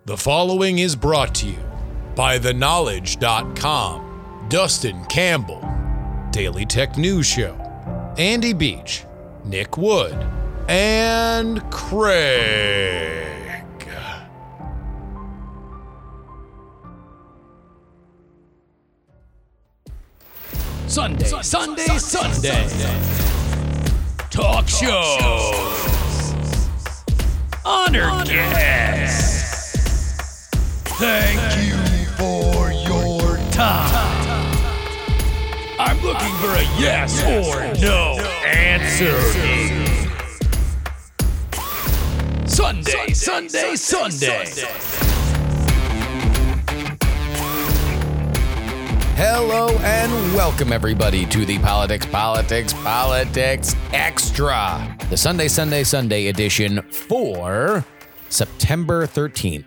The following is brought to you by TheKnowledge.com, Dustin Campbell, Daily Tech News Show, Andy Beach, Nick Wood, and Craig. Sunday. Talk shows. Honored guests. Thank you for your time. I'm looking for a yes or no answer. Sunday. Hello and welcome everybody to the Politics Extra, the Sunday edition for September 13th,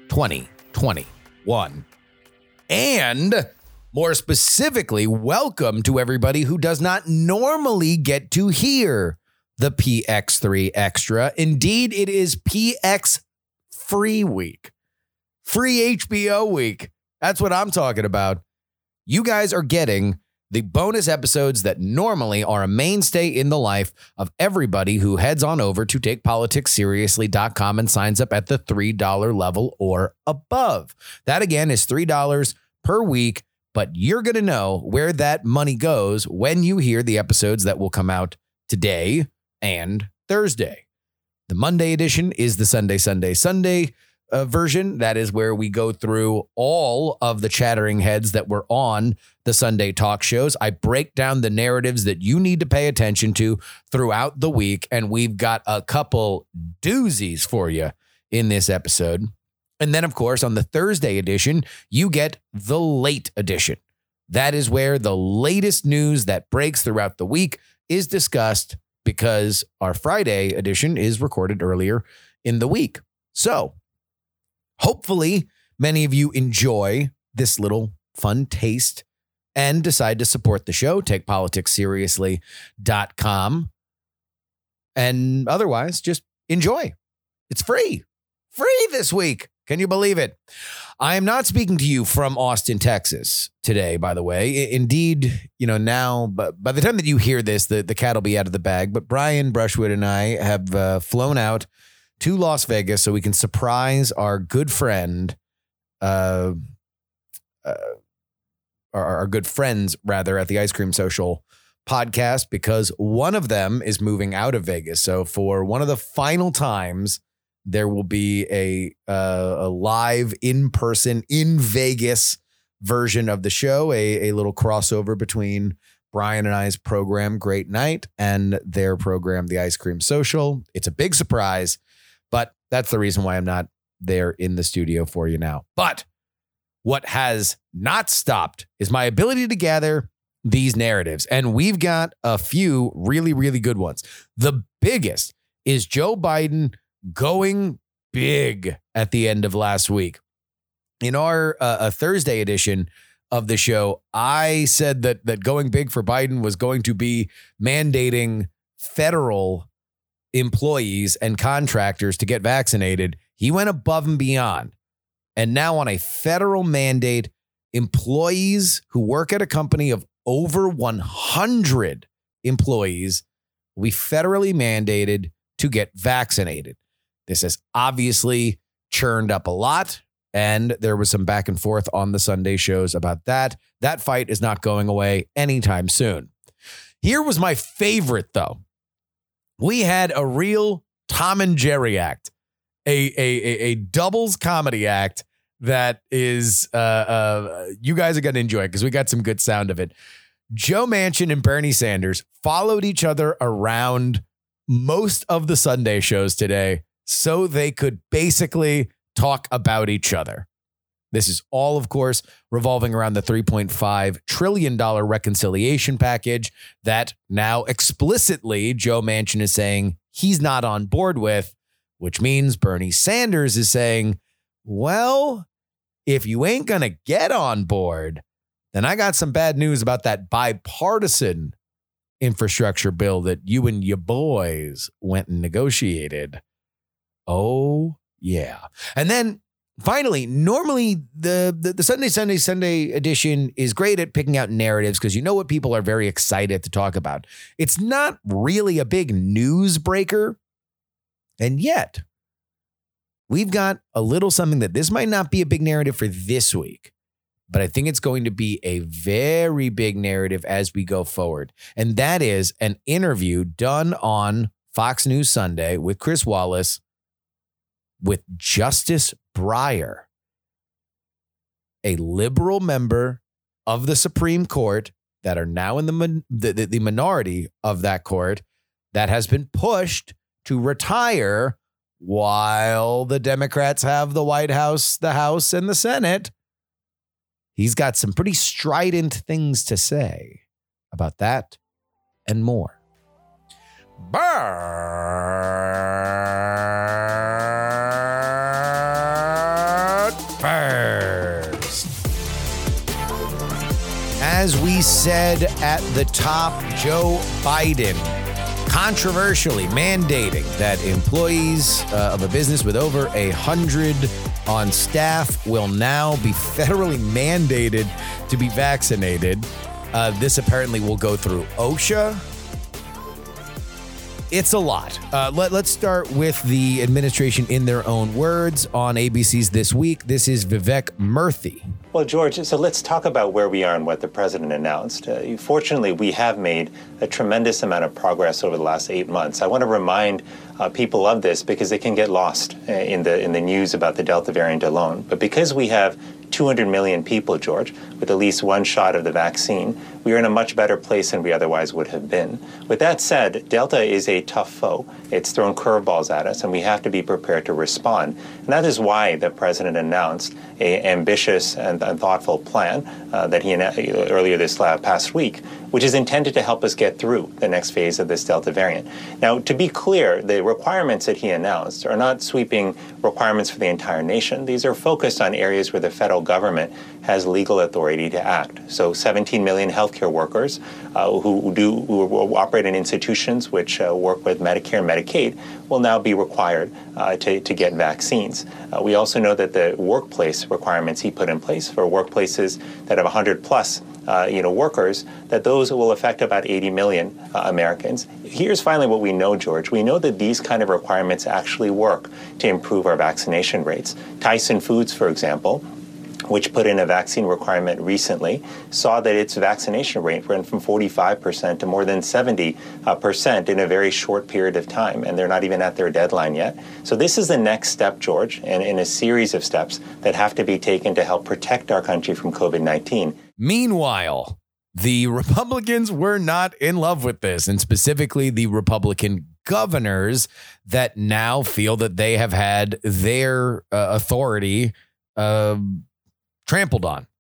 2021. And more specifically, welcome to everybody who does not normally get to hear the PX3 Extra. Indeed, it is PX Free Week, free HBO week. That's what I'm talking about. You guys are getting the bonus episodes that normally are a mainstay in the life of everybody who heads on over to takepoliticsseriously.com and signs up at the $3 level or above. That again is $3 per week, but you're going to know where that money goes when you hear the episodes that will come out today and Thursday. The Monday edition is the Sunday version. That is where we go through all of the chattering heads that were on the Sunday talk shows. I break down the narratives that you need to pay attention to throughout the week, and we've got a couple doozies for you in this episode. And then, of course, on the Thursday edition, you get the late edition. That is where the latest news that breaks throughout the week is discussed, because our Friday edition is recorded earlier in the week. So hopefully many of you enjoy this little fun taste and decide to support the show, takepoliticsseriously.com. And otherwise, just enjoy. It's free this week. Can you believe it? I am not speaking to you from Austin, Texas today, by the way. Indeed, now, but by the time that you hear this, the cat will be out of the bag. But Brian Brushwood and I have flown out to Las Vegas so we can surprise our good friend, our good friends, rather, at the Ice Cream Social podcast, because one of them is moving out of Vegas. So for one of the final times, there will be a live in-person, in Vegas version of the show, a little crossover between Brian and I's program, Great Night, and their program, The Ice Cream Social. It's a big surprise, but that's the reason why I'm not there in the studio for you now. But what has not stopped is my ability to gather these narratives, and we've got a few really, really good ones. The biggest is Joe Biden going big at the end of last week. In our Thursday edition of the show, I said that going big for Biden was going to be mandating federal employees and contractors to get vaccinated. He went above and beyond. And now on a federal mandate, employees who work at a company of over 100 employees will be federally mandated to get vaccinated. This has obviously churned up a lot, and there was some back and forth on the Sunday shows about that. That fight is not going away anytime soon. Here was my favorite, though. We had a real Tom and Jerry act, a doubles comedy act that is, you guys are going to enjoy it because we got some good sound of it. Joe Manchin and Bernie Sanders followed each other around most of the Sunday shows today so they could basically talk about each other. This is all, of course, revolving around the $3.5 trillion reconciliation package that now explicitly Joe Manchin is saying he's not on board with, which means Bernie Sanders is saying, well, if you ain't going to get on board, then I got some bad news about that bipartisan infrastructure bill that you and your boys went and negotiated. Oh, yeah. And then Finally, normally the Sunday edition is great at picking out narratives because you know what people are very excited to talk about. It's not really a big news breaker. And yet, we've got a little something that this might not be a big narrative for this week, but I think it's going to be a very big narrative as we go forward. And that is an interview done on Fox News Sunday with Chris Wallace with Justice Breyer, a liberal member of the Supreme Court that are now in the minority of that court that has been pushed to retire while the Democrats have the White House, the House, and the Senate. He's got some pretty strident things to say about that and more. First, as we said at the top, Joe Biden controversially mandating that employees of a business with over 100 on staff will now be federally mandated to be vaccinated. This apparently will go through OSHA. It's a lot. Let's start with the administration in their own words on ABC's This Week. This is Vivek Murthy. Well, George, so let's talk about where we are and what the president announced. Fortunately, we have made a tremendous amount of progress over the last 8 months. I want to remind people of this because they can get lost in the news about the Delta variant alone. But because we have 200 million people, George, with at least one shot of the vaccine, we are in a much better place than we otherwise would have been. With that said, Delta is a tough foe. It's thrown curveballs at us, and we have to be prepared to respond. And that is why the president announced an ambitious and thoughtful plan that he announced earlier this past week, which is intended to help us get through the next phase of this Delta variant. Now, to be clear, the requirements that he announced are not sweeping requirements for the entire nation. These are focused on areas where the federal government has legal authority to act. So 17 million healthcare workers who operate in institutions which work with Medicare and Medicaid will now be required to get vaccines. We also know that the workplace requirements he put in place for workplaces that have 100 plus workers, that those will affect about 80 million Americans. Here's finally what we know, George. We know that these kind of requirements actually work to improve our vaccination rates. Tyson Foods, for example, which put in a vaccine requirement recently, saw that its vaccination rate went from 45% to more than 70% in a very short period of time, and they're not even at their deadline yet. So this is the next step, George, and in a series of steps that have to be taken to help protect our country from COVID-19. Meanwhile, the Republicans were not in love with this, and specifically the Republican governors that now feel that they have had their authority trampled on.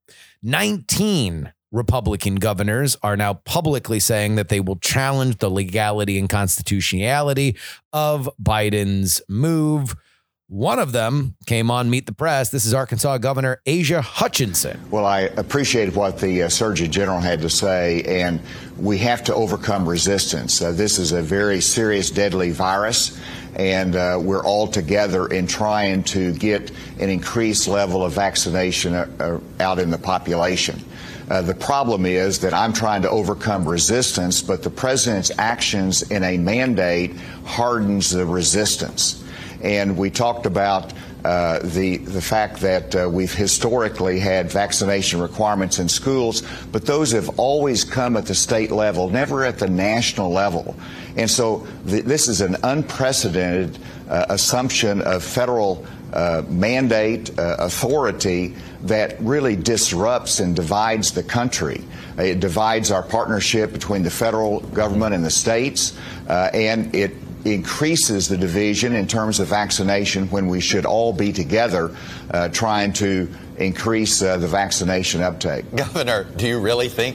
19 Republican governors are now publicly saying that they will challenge the legality and constitutionality of Biden's move. One of them came on Meet the Press. This is Arkansas Governor Asa Hutchinson. Well, I appreciate what the Surgeon General had to say, and we have to overcome resistance. This is a very serious, deadly virus, and we're all together in trying to get an increased level of vaccination out in the population. The problem is that I'm trying to overcome resistance, but the president's actions in a mandate hardens the resistance. And we talked about the fact that we've historically had vaccination requirements in schools, but those have always come at the state level, never at the national level. And so this is an unprecedented assumption of federal mandate authority that really disrupts and divides the country. It divides our partnership between the federal government and the states, and it increases the division in terms of vaccination when we should all be together trying to increase the vaccination uptake. Governor, do you really think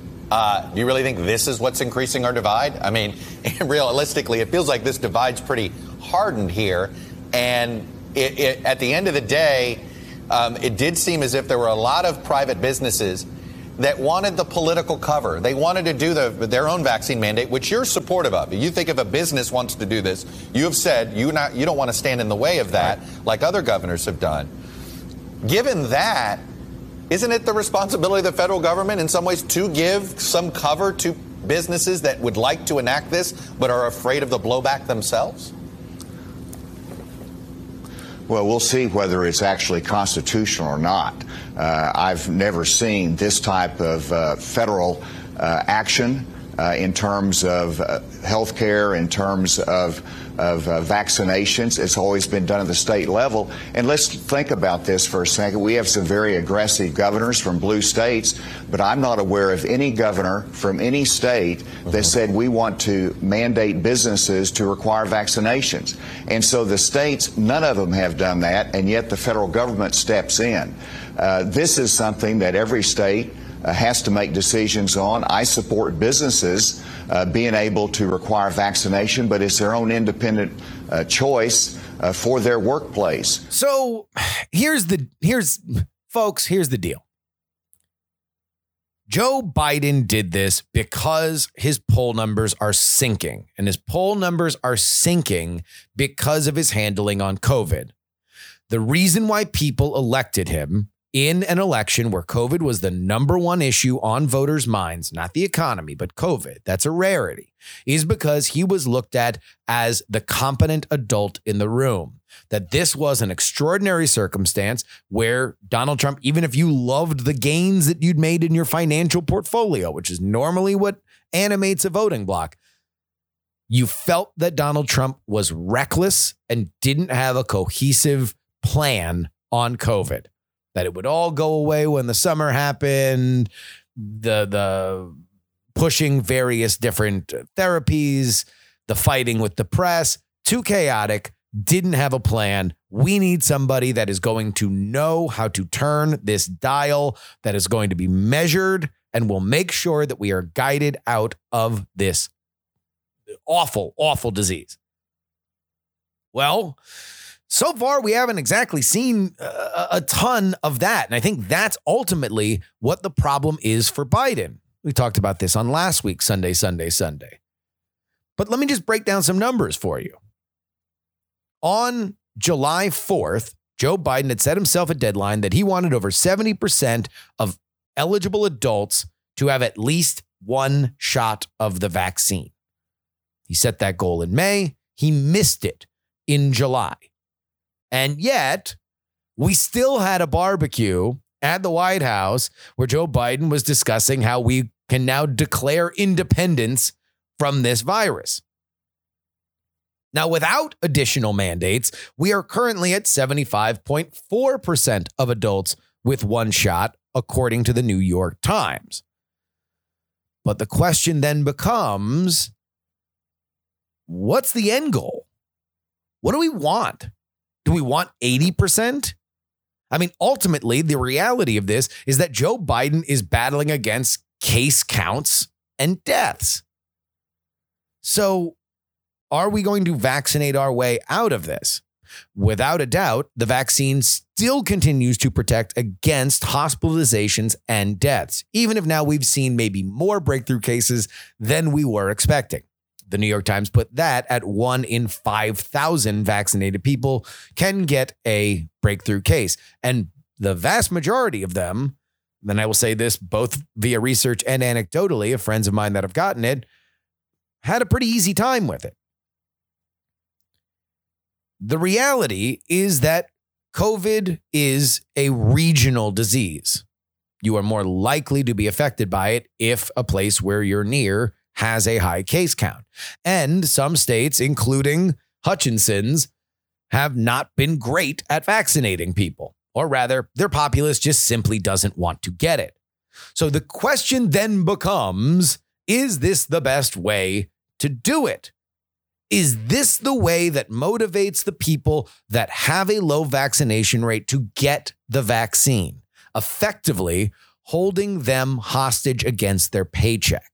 this is what's increasing our divide? I mean, realistically, it feels like this divide's pretty hardened here. And at the end of the day, it did seem as if there were a lot of private businesses that wanted the political cover. They wanted to do their own vaccine mandate, which you're supportive of. You think if a business wants to do this, you have said you don't want to stand in the way of that like other governors have done. given that, isn't it the responsibility of the federal government in some ways to give some cover to businesses that would like to enact this but are afraid of the blowback themselves? Well, we'll see whether it's actually constitutional or not. I've never seen this type of federal action in terms of health care, in terms of vaccinations. It's always been done at the state level. And let's think about this for a second. We have some very aggressive governors from blue states, but I'm not aware of any governor from any state that said we want to mandate businesses to require vaccinations. And so the states, none of them have done that, and yet the federal government steps in. This is something that every state has to make decisions on. I support businesses being able to require vaccination, but it's their own independent choice for their workplace. So here's the deal. Joe Biden did this because his poll numbers are sinking, and his poll numbers are sinking because of his handling on COVID. The reason why people elected him in an election where COVID was the number one issue on voters' minds, not the economy, but COVID, that's a rarity, is because he was looked at as the competent adult in the room. That this was an extraordinary circumstance where Donald Trump, even if you loved the gains that you'd made in your financial portfolio, which is normally what animates a voting bloc, you felt that Donald Trump was reckless and didn't have a cohesive plan on COVID. That it would all go away when the summer happened, the pushing various different therapies, the fighting with the press, too chaotic, didn't have a plan. We need somebody that is going to know how to turn this dial, that is going to be measured and will make sure that we are guided out of this awful, awful disease. Well, so far, we haven't exactly seen a ton of that. And I think that's ultimately what the problem is for Biden. We talked about this on last week's Sunday. But let me just break down some numbers for you. On July 4th, Joe Biden had set himself a deadline that he wanted over 70% of eligible adults to have at least one shot of the vaccine. He set that goal in May. He missed it in July. And yet, we still had a barbecue at the White House where Joe Biden was discussing how we can now declare independence from this virus. Now, without additional mandates, we are currently at 75.4% of adults with one shot, according to the New York Times. But the question then becomes, what's the end goal? What do we want? Do we want 80%? I mean, ultimately, the reality of this is that Joe Biden is battling against case counts and deaths. So are we going to vaccinate our way out of this? Without a doubt, the vaccine still continues to protect against hospitalizations and deaths, even if now we've seen maybe more breakthrough cases than we were expecting. The New York Times put that at 1 in 5,000 vaccinated people can get a breakthrough case. And the vast majority of them, then I will say this both via research and anecdotally of friends of mine that have gotten it, had a pretty easy time with it. The reality is that COVID is a regional disease. You are more likely to be affected by it if a place where you're near has a high case count. And some states, including Hutchinson's, have not been great at vaccinating people. Or rather, their populace just simply doesn't want to get it. So the question then becomes, is this the best way to do it? Is this the way that motivates the people that have a low vaccination rate to get the vaccine, effectively holding them hostage against their paycheck?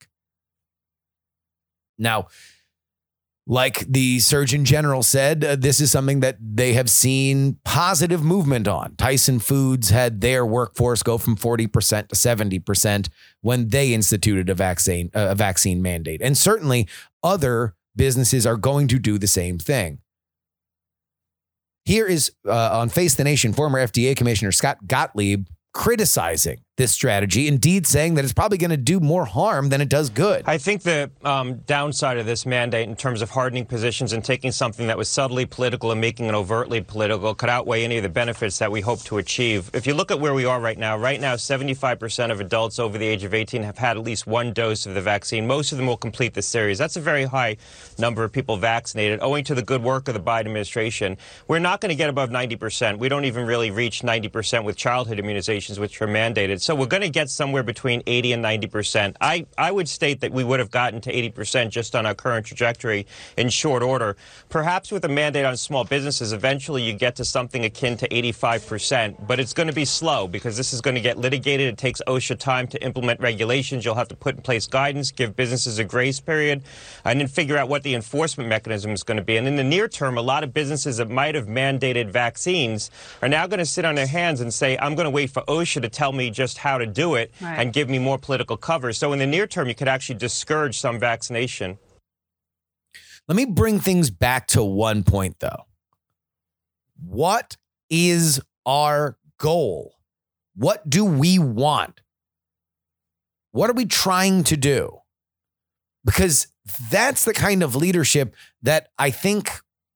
Now, like the Surgeon General said, this is something that they have seen positive movement on. Tyson Foods had their workforce go from 40% to 70% when they instituted a vaccine mandate. And certainly other businesses are going to do the same thing. Here is on Face the Nation, former FDA Commissioner Scott Gottlieb criticizing this strategy, indeed saying that it's probably going to do more harm than it does good. I think the downside of this mandate in terms of hardening positions and taking something that was subtly political and making it overtly political could outweigh any of the benefits that we hope to achieve. If you look at where we are right now, 75% of adults over the age of 18 have had at least one dose of the vaccine. Most of them will complete the series. That's a very high number of people vaccinated, owing to the good work of the Biden administration. We're not going to get above 90%. We don't even really reach 90% with childhood immunizations, which are mandated. So we're going to get somewhere between 80 and 90%. I would state that we would have gotten to 80% just on our current trajectory in short order. Perhaps with a mandate on small businesses, eventually you get to something akin to 85%, but it's going to be slow because this is going to get litigated. It takes OSHA time to implement regulations. You'll have to put in place guidance, give businesses a grace period, and then figure out what the enforcement mechanism is going to be. And in the near term, a lot of businesses that might have mandated vaccines are now going to sit on their hands and say, I'm going to wait for OSHA to tell me just how to do it and give me more political cover. So in the near term, you could actually discourage some vaccination. Let me bring things back to one point, though. What is our goal? What do we want? What are we trying to do? Because that's the kind of leadership that I think,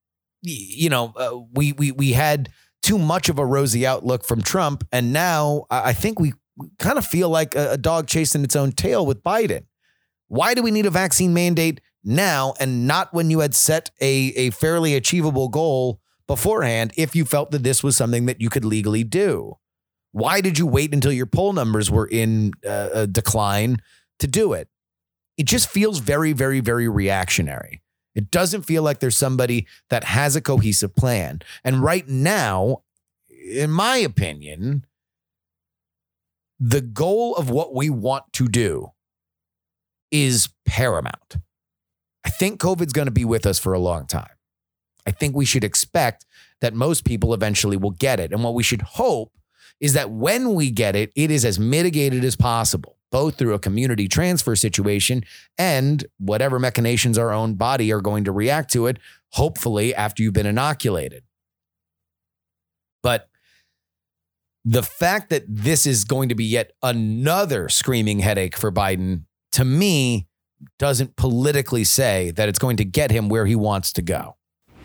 we had too much of a rosy outlook from Trump. And now I think we kind of feel like a dog chasing its own tail with Biden. Why do we need a vaccine mandate now and not when you had set a fairly achievable goal beforehand if you felt that this was something that you could legally do? Why did you wait until your poll numbers were in a decline to do it? It just feels very, very, very reactionary. It doesn't feel like there's somebody that has a cohesive plan. And right now, in my opinion, the goal of what we want to do is paramount. I think COVID's going to be with us for a long time. I think we should expect that most people eventually will get it. And what we should hope is that when we get it, it is as mitigated as possible, both through a community transfer situation and whatever machinations our own body are going to react to it, hopefully after you've been inoculated. But the fact that this is going to be yet another screaming headache for Biden, to me, doesn't politically say that it's going to get him where he wants to go.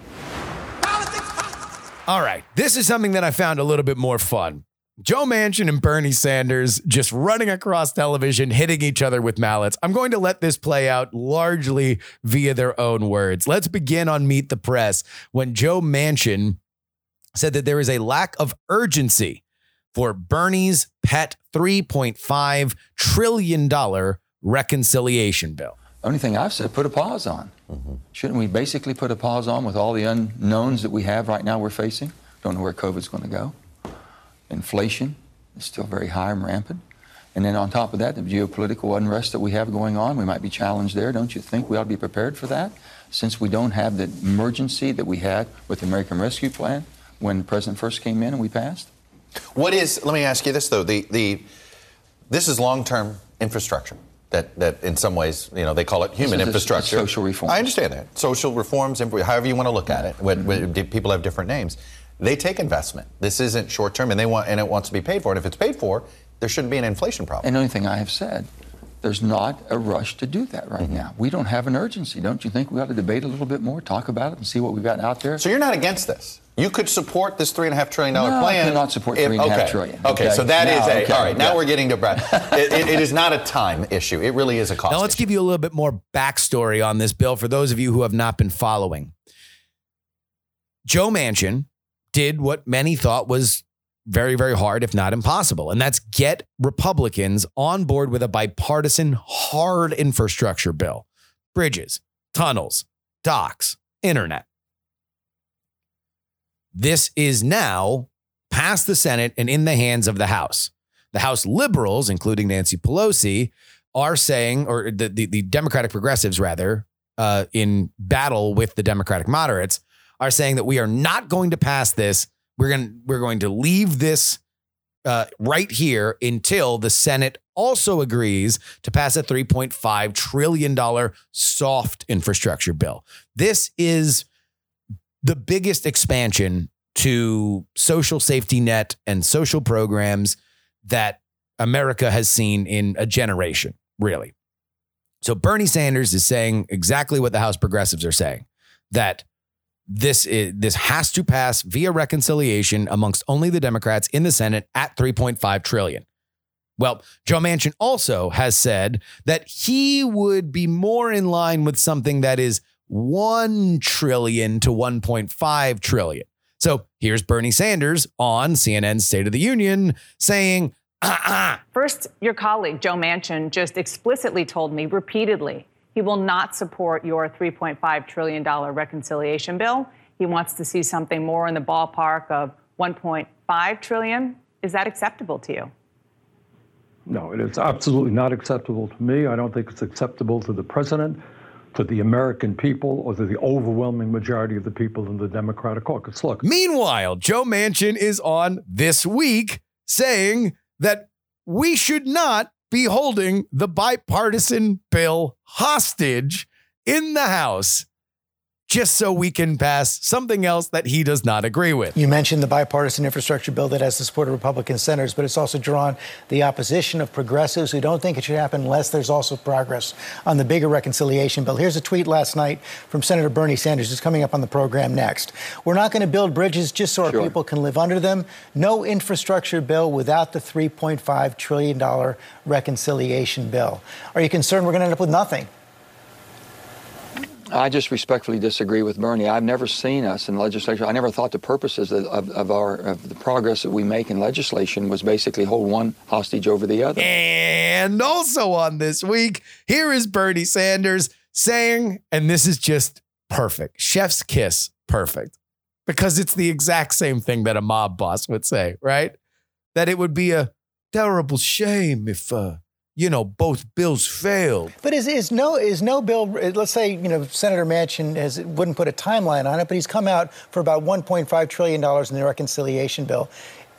All right, this is something that I found a little bit more fun. Joe Manchin and Bernie Sanders just running across television, hitting each other with mallets. I'm going to let this play out largely via their own words. Let's begin on Meet the Press when Joe Manchin said that there is a lack of urgency for Bernie's pet $3.5 trillion reconciliation bill. Only thing I've said, put a pause on. Shouldn't we basically put a pause on with all the unknowns that we have right now we're facing? Don't know where COVID's going to go. Inflation is still very high and rampant. And then on top of that, the geopolitical unrest that we have going on, we might be challenged there. Don't you think we ought to be prepared for that? Since we don't have the emergency that we had with the American Rescue Plan when the president first came in and we passed? Let me ask you this, though. This is long-term infrastructure that in some ways, they call it human infrastructure. Social reforms. I understand that. Social reforms, however you want to look at it. People have different names. They take investment. This isn't short-term, and it wants to be paid for. And if it's paid for, there shouldn't be an inflation problem. And the only thing I have said, there's not a rush to do that right now. We don't have an urgency. Don't you think we ought to debate a little bit more, talk about it, and see what we've got out there? So you're not against this? You could support this $3.5 trillion plan? I cannot support $3.5 trillion. Okay, so that is all right, now we're getting to Brad. It is not a time issue. It really is a cost Now let's issue. give you a little bit more backstory on this bill for those of you who have not been following. Joe Manchin did what many thought was very, very hard, if not impossible. And that's get Republicans on board with a bipartisan hard infrastructure bill. Bridges, tunnels, docks, internet. This is now past the Senate and in the hands of the House. The House liberals, including Nancy Pelosi, are saying, or the Democratic progressives rather, in battle with the Democratic moderates, are saying that we are not going to pass this. We're going to leave this right here until the Senate also agrees to pass a $3.5 trillion soft infrastructure bill. This is the biggest expansion to social safety net and social programs that America has seen in a generation, really. So Bernie Sanders is saying exactly what the House progressives are saying, that this has to pass via reconciliation amongst only the Democrats in the Senate at $3.5 trillion. Well, Joe Manchin also has said that he would be more in line with something that is $1 trillion to $1.5 trillion. So here's Bernie Sanders on CNN's State of the Union saying, First, your colleague, Joe Manchin, just explicitly told me repeatedly he will not support your $3.5 trillion reconciliation bill. He wants to see something more in the ballpark of $1.5 trillion. Is that acceptable to you? No, it is absolutely not acceptable to me. I don't think it's acceptable to the president, to the American people, or to the overwhelming majority of the people in the Democratic caucus. Look. Meanwhile, Joe Manchin is on This Week saying that we should not be holding the bipartisan bill hostage in the House just so we can pass something else that he does not agree with. You mentioned the bipartisan infrastructure bill that has the support of Republican senators, but it's also drawn the opposition of progressives who don't think it should happen unless there's also progress on the bigger reconciliation bill. Here's a tweet last night from Senator Bernie Sanders, who's coming up on the program next. We're not going to build bridges just so our people can live under them. No infrastructure bill without the $3.5 trillion reconciliation bill. Are you concerned we're going to end up with nothing? I just respectfully disagree with Bernie. I've never seen us in legislation. I never thought the purposes of the progress that we make in legislation was basically hold one hostage over the other. And also on This Week, here is Bernie Sanders saying, and this is just perfect, chef's kiss perfect, because it's the exact same thing that a mob boss would say, right? That it would be a terrible shame if both bills failed. But is no bill, let's say, Senator Manchin wouldn't put a timeline on it, but he's come out for about $1.5 trillion in the reconciliation bill.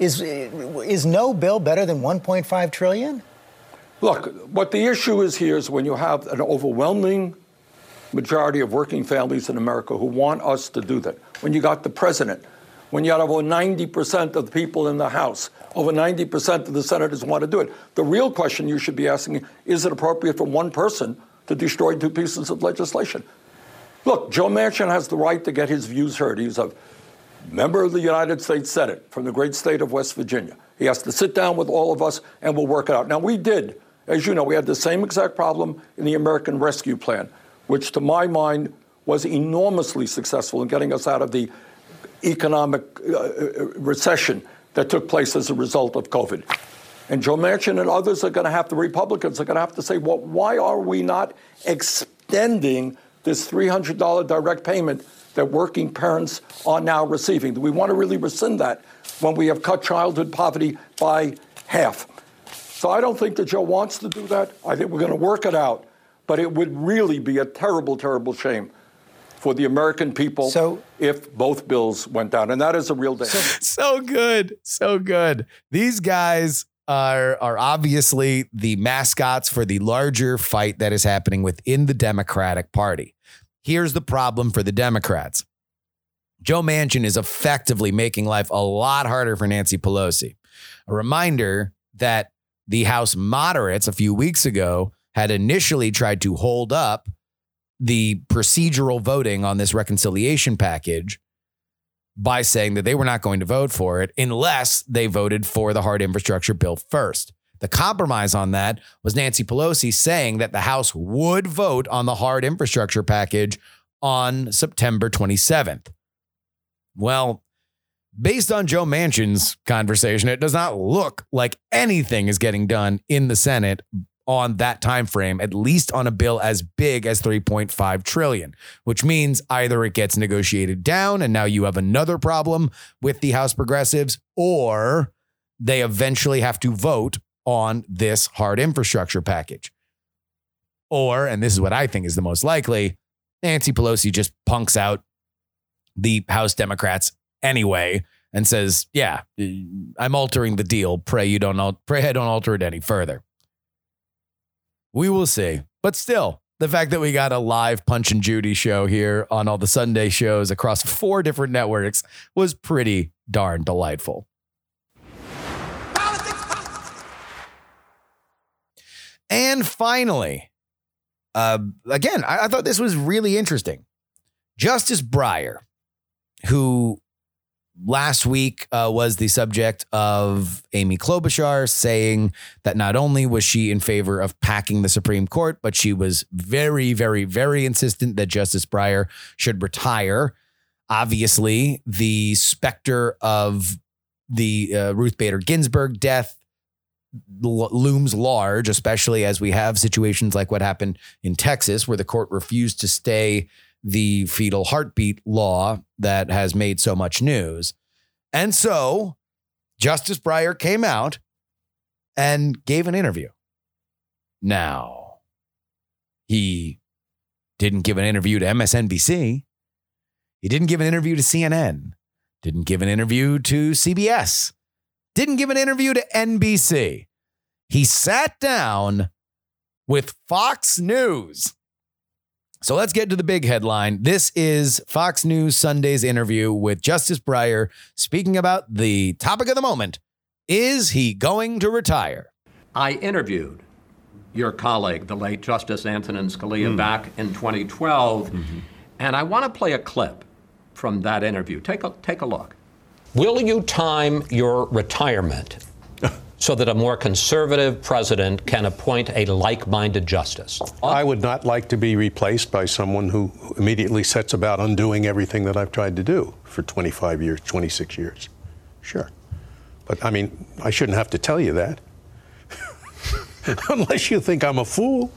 Is no bill better than $1.5 trillion? Look, what the issue is here is when you have an overwhelming majority of working families in America who want us to do that. When you got the president, when you have over 90% of the people in the House, over 90% of the senators want to do it. The real question you should be asking, is it appropriate for one person to destroy two pieces of legislation? Look, Joe Manchin has the right to get his views heard. He's a member of the United States Senate from the great state of West Virginia. He has to sit down with all of us and we'll work it out. Now, we did, as you know, we had the same exact problem in the American Rescue Plan, which to my mind was enormously successful in getting us out of the economic recession that took place as a result of COVID. And Joe Manchin and others are going to have, the Republicans are going to have to say, well, why are we not extending this $300 direct payment that working parents are now receiving? Do we want to really rescind that when we have cut childhood poverty by half? So I don't think that Joe wants to do that. I think we're going to work it out. But it would really be a terrible, terrible shame for the American people if both bills went down. And that is a real danger. So good. So good. These guys are obviously the mascots for the larger fight that is happening within the Democratic Party. Here's the problem for the Democrats. Joe Manchin is effectively making life a lot harder for Nancy Pelosi. A reminder that the House moderates a few weeks ago had initially tried to hold up the procedural voting on this reconciliation package by saying that they were not going to vote for it unless they voted for the hard infrastructure bill first. The compromise on that was Nancy Pelosi saying that the House would vote on the hard infrastructure package on September 27th. Well, based on Joe Manchin's conversation, it does not look like anything is getting done in the Senate on that time frame, at least on a bill as big as $3.5 trillion, which means either it gets negotiated down and now you have another problem with the House progressives, or they eventually have to vote on this hard infrastructure package. Or, and this is what I think is the most likely, Nancy Pelosi just punks out the House Democrats anyway and says, yeah, I'm altering the deal. Pray I don't alter it any further. We will see. But still, the fact that we got a live Punch and Judy show here on all the Sunday shows across 4 different networks was pretty darn delightful. And finally, again, I thought this was really interesting. Justice Breyer, who last week was the subject of Amy Klobuchar saying that not only was she in favor of packing the Supreme Court, but she was very, very, very insistent that Justice Breyer should retire. Obviously, the specter of the Ruth Bader Ginsburg death looms large, especially as we have situations like what happened in Texas, where the court refused to stay the fetal heartbeat law that has made so much news. And so Justice Breyer came out and gave an interview. Now, he didn't give an interview to MSNBC. He didn't give an interview to CNN. Didn't give an interview to CBS. Didn't give an interview to NBC. He sat down with Fox News. So let's get to the big headline. This is Fox News Sunday's interview with Justice Breyer speaking about the topic of the moment. Is he going to retire? I interviewed your colleague, the late Justice Antonin Scalia, back in 2012, and I want to play a clip from that interview. Take a look. Will you time your retirement so that a more conservative president can appoint a like-minded justice? I would not like to be replaced by someone who immediately sets about undoing everything that I've tried to do for 25 years, 26 years. Sure. But, I mean, I shouldn't have to tell you that. Unless you think I'm a fool.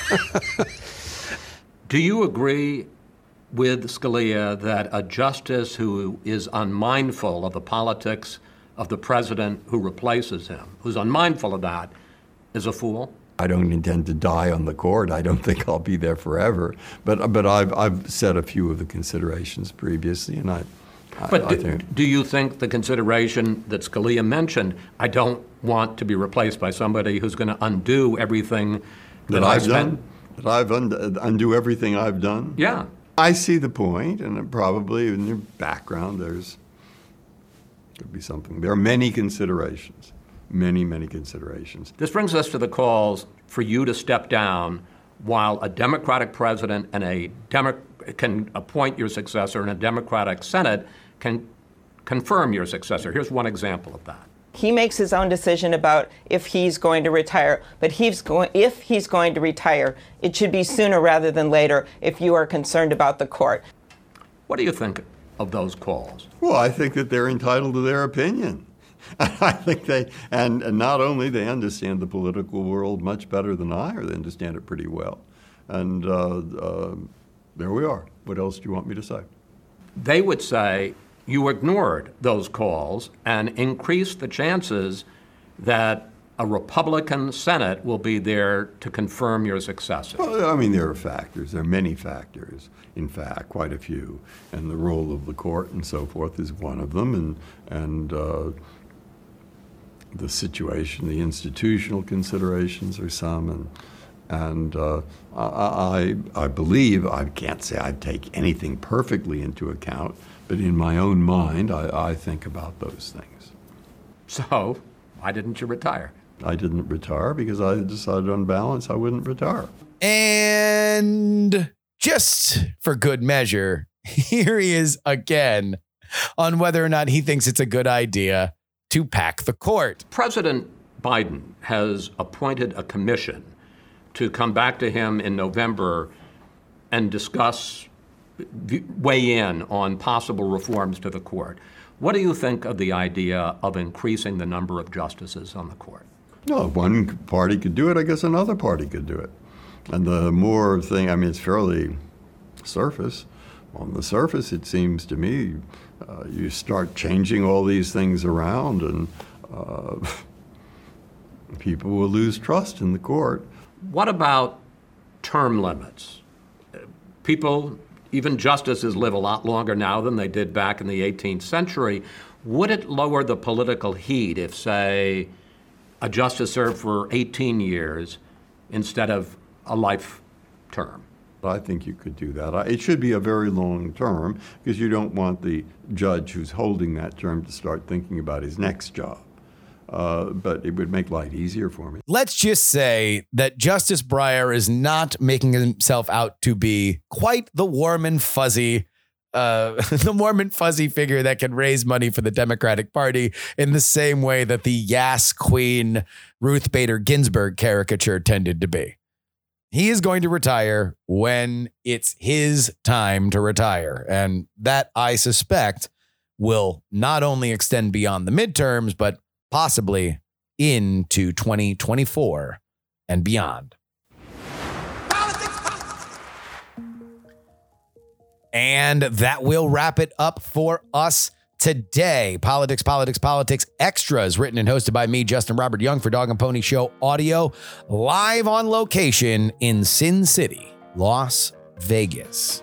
Do you agree with Scalia that a justice who is unmindful of the politics of the president who replaces him, who's unmindful of that, is a fool? I don't intend to die on the court. I don't think I'll be there forever. But I've said a few of the considerations previously, and I think. Do you think the consideration that Scalia mentioned, I don't want to be replaced by somebody who's going to undo everything that I've done? That I've undo everything I've done? Yeah. I see the point, and probably in your background could be something. There are many considerations, many considerations. This brings us to the calls for you to step down while a Democratic president and can appoint your successor, and a Democratic Senate can confirm your successor. Here's one example of that. He makes his own decision about if he's going to retire, but if he's going to retire, it should be sooner rather than later if you are concerned about the court. What do you think of those calls? Well, I think that they're entitled to their opinion. I think and not only they understand the political world much better than I, or they understand it pretty well. And there we are. What else do you want me to say? They would say you ignored those calls and increased the chances that a Republican Senate will be there to confirm your successor. Well, I mean, there are factors. There are many factors, in fact, quite a few. And the role of the court and so forth is one of them. And the situation, the institutional considerations are some. And I believe, I can't say I take anything perfectly into account, but in my own mind, I think about those things. So, why didn't you retire? I didn't retire because I decided on balance I wouldn't retire. And just for good measure, here he is again on whether or not he thinks it's a good idea to pack the court. President Biden has appointed a commission to come back to him in November and discuss, weigh in on possible reforms to the court. What do you think of the idea of increasing the number of justices on the court? No, if one party could do it, I guess another party could do it. And the more thing, I mean, it's fairly surface. On the surface, it seems to me, you start changing all these things around and people will lose trust in the court. What about term limits? People, even justices, live a lot longer now than they did back in the 18th century. Would it lower the political heat if, say, a justice served for 18 years instead of a life term. I think you could do that. It should be a very long term because you don't want the judge who's holding that term to start thinking about his next job. But it would make life easier for me. Let's just say that Justice Breyer is not making himself out to be quite the warm and fuzzy figure that can raise money for the Democratic Party in the same way that the Yas Queen Ruth Bader Ginsburg caricature tended to be. He is going to retire when it's his time to retire. And that, I suspect, will not only extend beyond the midterms, but possibly into 2024 and beyond. And that will wrap it up for us today. Politics Extra is written and hosted by me, Justin Robert Young, for Dog and Pony Show Audio, live on location in Sin City, Las Vegas.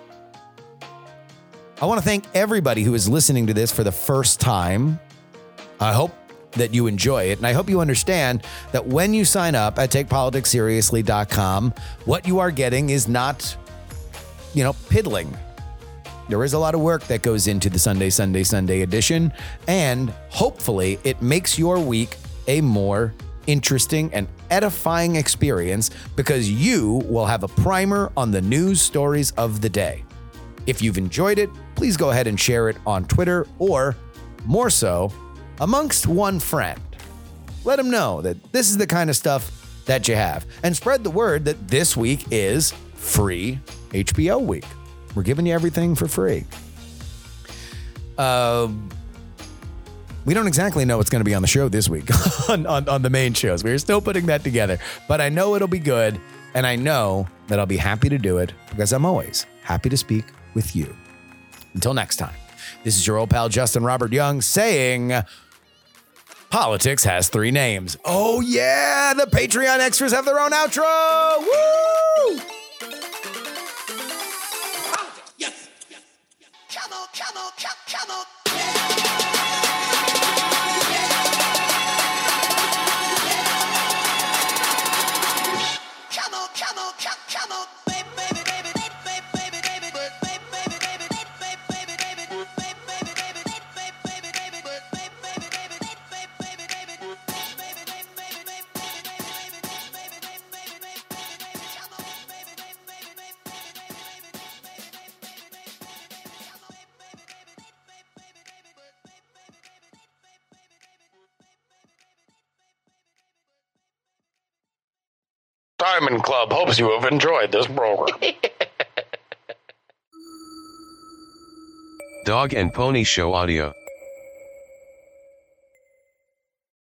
I want to thank everybody who is listening to this for the first time. I hope that you enjoy it, and I hope you understand that when you sign up at TakePoliticsSeriously.com, what you are getting is not, piddling. There is a lot of work that goes into the Sunday edition, and hopefully it makes your week a more interesting and edifying experience because you will have a primer on the news stories of the day. If you've enjoyed it, please go ahead and share it on Twitter, or more so, amongst one friend. Let them know that this is the kind of stuff that you have, and spread the word that this week is free HBO week. We're giving you everything for free. We don't exactly know what's going to be on the show this week on the main shows. We're still putting that together, but I know it'll be good, and I know that I'll be happy to do it because I'm always happy to speak with you. Until next time, this is your old pal Justin Robert Young saying, politics has three names. Oh yeah, the Patreon extras have their own outro. Woo! Diamond Club hopes you have enjoyed this program. Dog and Pony Show Audio.